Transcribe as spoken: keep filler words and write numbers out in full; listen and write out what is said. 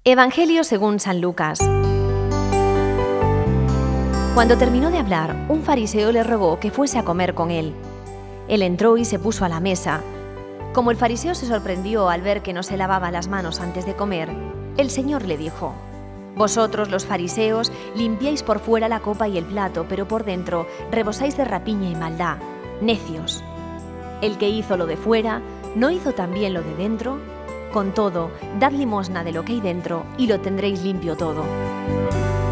Evangelio según San Lucas. Cuando terminó de hablar, un fariseo le rogó que fuese a comer con él. Él entró y se puso a la mesa. Como el fariseo se sorprendió al ver que no se lavaba las manos antes de comer, el Señor le dijo: «Vosotros, los fariseos, limpiáis por fuera la copa y el plato, pero por dentro rebosáis de rapiña y maldad. Necios. El que hizo lo de fuera, ¿no hizo también lo de dentro? Con todo, dad limosna de lo que hay dentro y lo tendréis limpio todo».